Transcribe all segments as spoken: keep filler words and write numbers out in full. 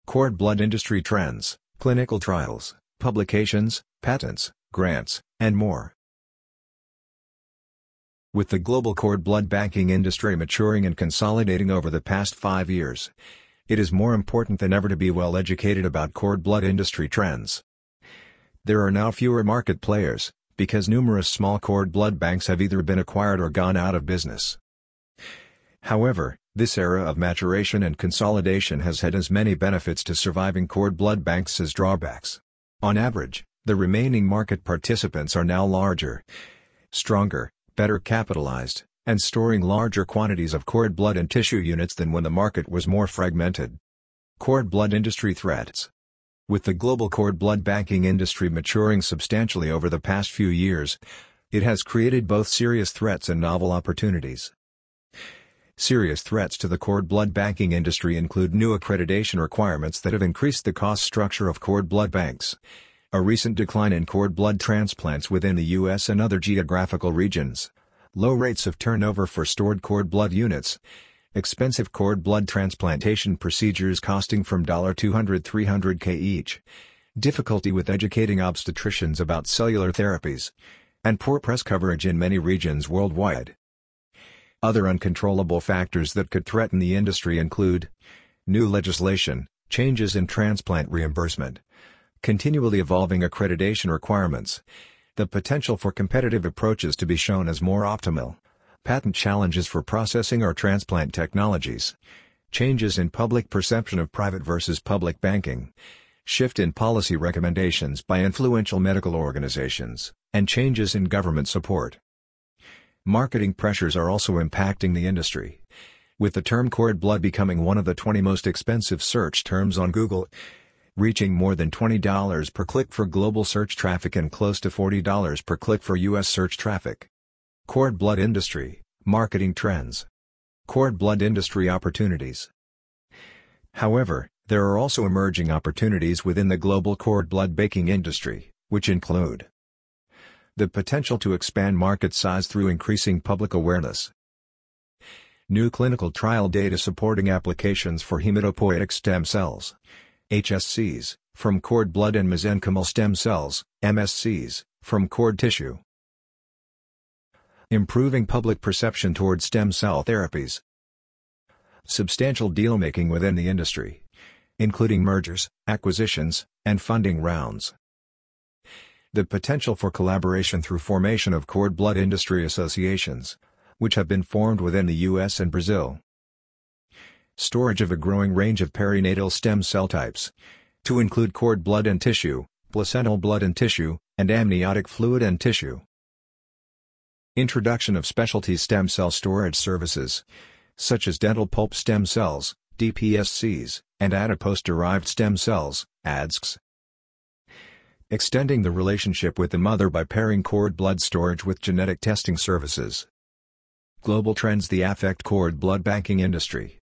Cord blood industry trends, clinical trials, publications, patents, grants, and more. With the global cord blood banking industry maturing and consolidating over the past five years, it is more important than ever to be well educated about cord blood industry trends. There are now fewer market players, because numerous small cord blood banks have either been acquired or gone out of business. However, this era of maturation and consolidation has had as many benefits to surviving cord blood banks as drawbacks. On average, the remaining market participants are now larger, stronger, better capitalized, and storing larger quantities of cord blood and tissue units than when the market was more fragmented. Cord blood industry threats. With the global cord blood banking industry maturing substantially over the past few years, it has created both serious threats and novel opportunities. Serious threats to the cord blood banking industry include new accreditation requirements that have increased the cost structure of cord blood banks, a recent decline in cord blood transplants within the U S and other geographical regions, low rates of turnover for stored cord blood units, expensive cord blood transplantation procedures costing from two hundred to three hundred thousand dollars each, difficulty with educating obstetricians about cellular therapies, and poor press coverage in many regions worldwide. Other uncontrollable factors that could threaten the industry include new legislation, changes in transplant reimbursement, continually evolving accreditation requirements, the potential for competitive approaches to be shown as more optimal, patent challenges for processing or transplant technologies, changes in public perception of private versus public banking, shift in policy recommendations by influential medical organizations, and changes in government support. Marketing pressures are also impacting the industry. With the term cord blood becoming one of the twenty most expensive search terms on Google, reaching more than twenty dollars per click for global search traffic and close to forty dollars per click for U S search traffic. Cord blood industry, marketing trends. Cord blood industry opportunities. However, there are also emerging opportunities within the global cord blood banking industry, which include the potential to expand market size through increasing public awareness. New clinical trial data supporting applications for hematopoietic stem cells, H S Cs, from cord blood and mesenchymal stem cells, M S Cs, from cord tissue. Improving public perception toward stem cell therapies. Substantial deal-making within the industry, including mergers, acquisitions, and funding rounds. The potential for collaboration through formation of cord blood industry associations, which have been formed within the U S and Brazil. Storage of a growing range of perinatal stem cell types, to include cord blood and tissue, placental blood and tissue, and amniotic fluid and tissue. Introduction of specialty stem cell storage services, such as dental pulp stem cells, D P S Cs, and adipose-derived stem cells, A D S Cs. Extending the relationship with the mother by pairing cord blood storage with genetic testing services. Global trends that affect cord blood banking industry.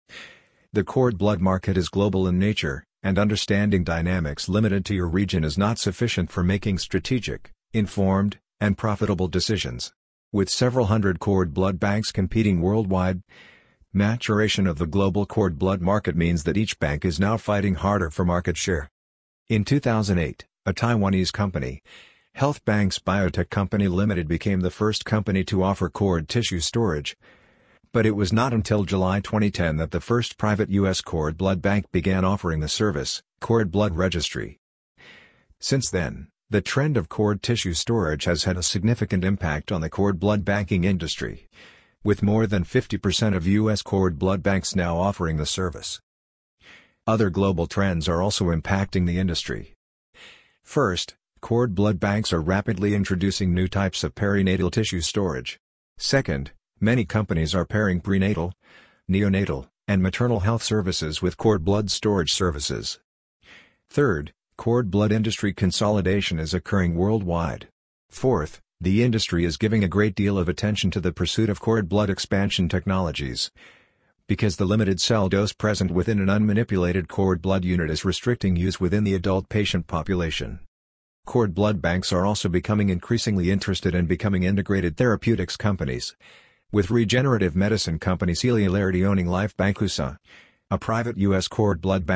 The cord blood market is global in nature, and understanding dynamics limited to your region is not sufficient for making strategic, informed, and profitable decisions. With several hundred cord blood banks competing worldwide, maturation of the global cord blood market means that each bank is now fighting harder for market share. In two thousand eight, a Taiwanese company, HealthBanks Biotech Company Limited, became the first company to offer cord tissue storage. But it was not until July twenty ten that the first private U S cord blood bank began offering the service, Cord Blood Registry. Since then, the trend of cord tissue storage has had a significant impact on the cord blood banking industry, with more than fifty percent of U S cord blood banks now offering the service. Other global trends are also impacting the industry. First, cord blood banks are rapidly introducing new types of perinatal tissue storage. Second, many companies are pairing prenatal, neonatal, and maternal health services with cord blood storage services. Third, cord blood industry consolidation is occurring worldwide. Fourth, the industry is giving a great deal of attention to the pursuit of cord blood expansion technologies, because the limited cell dose present within an unmanipulated cord blood unit is restricting use within the adult patient population. Cord blood banks are also becoming increasingly interested in becoming integrated therapeutics companies, with regenerative medicine company Celularity owning Life Bank U S A, a private U S cord blood bank,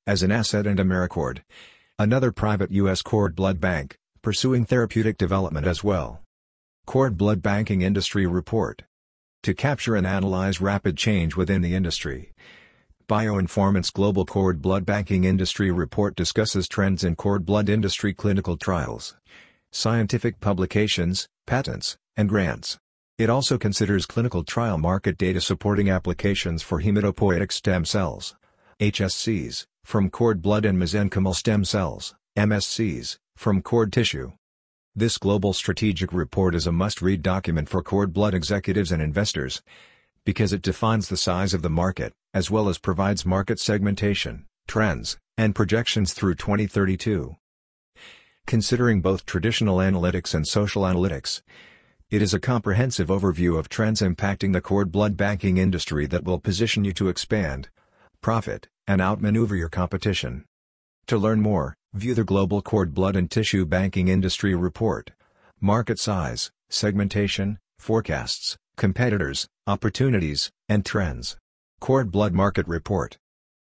as an asset and Americord, another private U S cord blood bank, pursuing therapeutic development as well. Cord Blood Banking Industry Report. To capture and analyze rapid change within the industry, BioInformants Global Cord Blood Banking Industry Report discusses trends in cord blood industry clinical trials, scientific publications, patents, and grants. It also considers clinical trial market data supporting applications for hematopoietic stem cells, H S Cs, from cord blood and mesenchymal stem cells, M S Cs, from cord tissue. This global strategic report is a must-read document for cord blood executives and investors, because it defines the size of the market, as well as provides market segmentation, trends, and projections through twenty thirty-two. Considering both traditional analytics and social analytics, it is a comprehensive overview of trends impacting the cord blood banking industry that will position you to expand, profit, and outmaneuver your competition. To learn more, view the Global Cord Blood and Tissue Banking Industry Report. Market size, segmentation, forecasts, competitors, opportunities, and trends. Cord Blood Market Report.